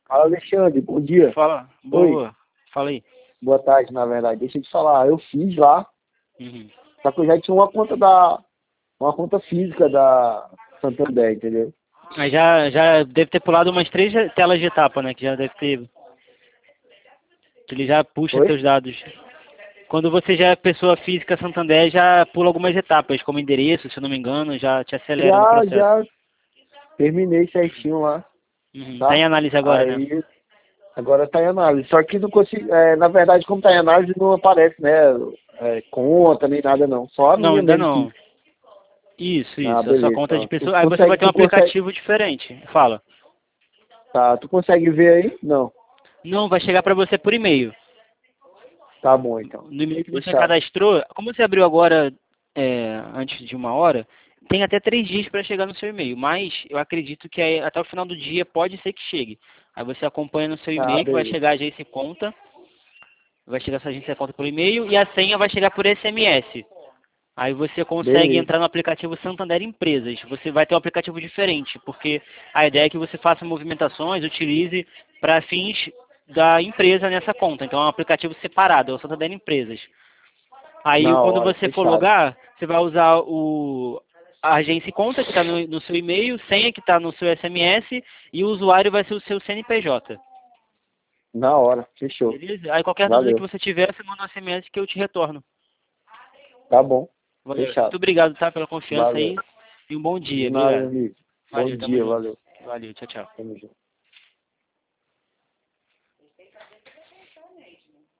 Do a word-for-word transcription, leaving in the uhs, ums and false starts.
Fala, Alexandre, bom dia. Fala, Oi, boa. Fala aí. boa tarde, na verdade. Deixa eu te falar, eu fiz lá, Uhum. só que eu já tinha uma conta da, uma conta física da Santander, entendeu? Mas já, já deve ter pulado umas três telas de etapa, né? Que já deve ter. Que ele já puxa Oi? teus dados. Quando você já é pessoa física Santander, já pula algumas etapas, como endereço, se eu não me engano, já te acelera no Já, processo. já terminei certinho lá, Uhum. Tá tá? em análise agora, né? Aí, agora tá em análise. Só que não consigo, é, na verdade, como tá em análise, não aparece, né? É, conta nem nada não. Só a Não, minha ainda mesmo que. não. Isso, Ah, isso. A sua beleza. conta de Então. Tu pessoa. Aí você vai consegue, ter um tu consegue. aplicativo diferente. Fala. Tá, tu consegue ver aí? Não. Não, vai chegar para você por e-mail. Tá bom então. No e-mail que você Fechado. cadastrou, como você abriu agora é, antes de uma hora, tem até três dias para chegar no seu e-mail, mas eu acredito que aí, até o final do dia pode ser que chegue. Aí você acompanha no seu Ah, e-mail que vai beleza. chegar a agência conta, vai chegar a sua agência conta por e-mail e a senha vai chegar por S M S. Aí você consegue Beleza. entrar no aplicativo Santander Empresas. Você vai ter um aplicativo diferente, porque a ideia é que você faça movimentações, utilize para fins da empresa nessa conta. Então é um aplicativo separado, é o Santander Empresas. Aí Na quando hora, você for fechado. logar, você vai usar o a agência conta que está no, no seu e-mail, senha que está no seu S M S e o usuário vai ser o seu C N P J. Na hora, fechou. Beleza? Aí qualquer dúvida que Valeu. você tiver, você manda um S M S que eu te retorno. Tá bom. Valeu. Muito Fechado. obrigado, tá, pela confiança Valeu. aí e um bom De dia. nada, Obrigado. amigo. Bom Valeu, tamo dia, junto. valeu. Valeu, tchau, tchau. Tamo junto.